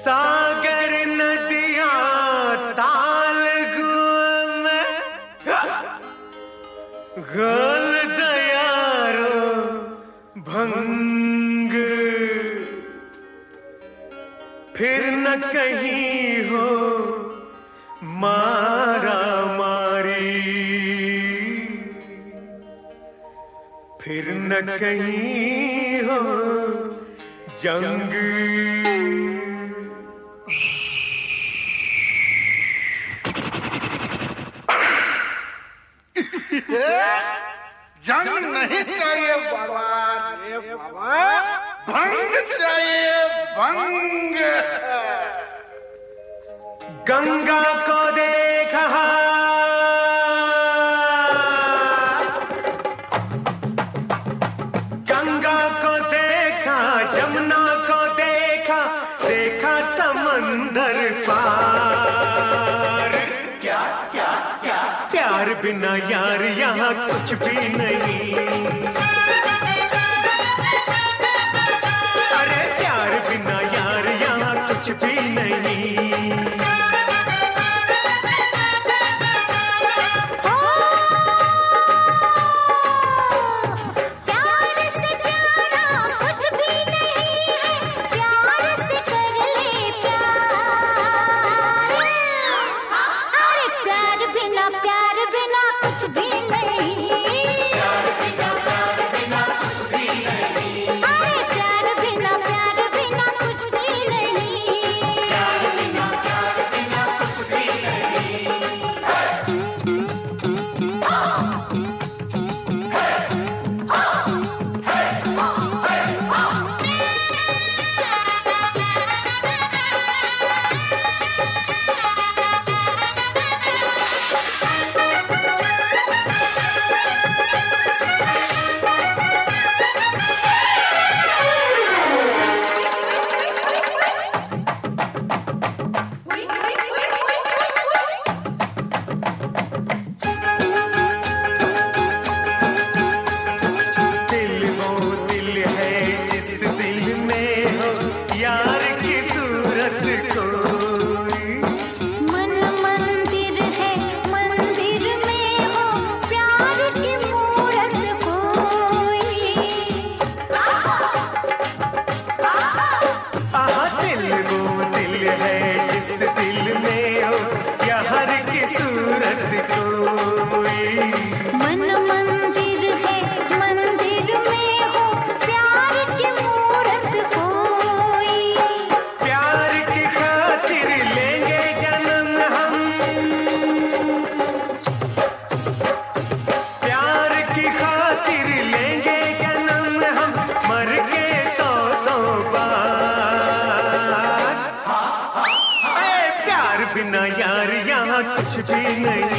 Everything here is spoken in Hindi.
सागर नदियां ताल गुम गोल दयारो भंग फिर न कहीं हो मारा मारी फिर न कहीं हो जंग जंग नहीं चाहिए बाबा, रे बाबा, भंग चाहिए भंग। गंगा को देखा गंगा को देखा जमुना को देखा देखा समंदर पार क्या क्या क्या प्यार बिना यार यहाँ कुछ भी नहीं। अरे प्यार बिना यार यहाँ कुछ भी नहीं। बिना यार यहाँ कुछ भी नहीं।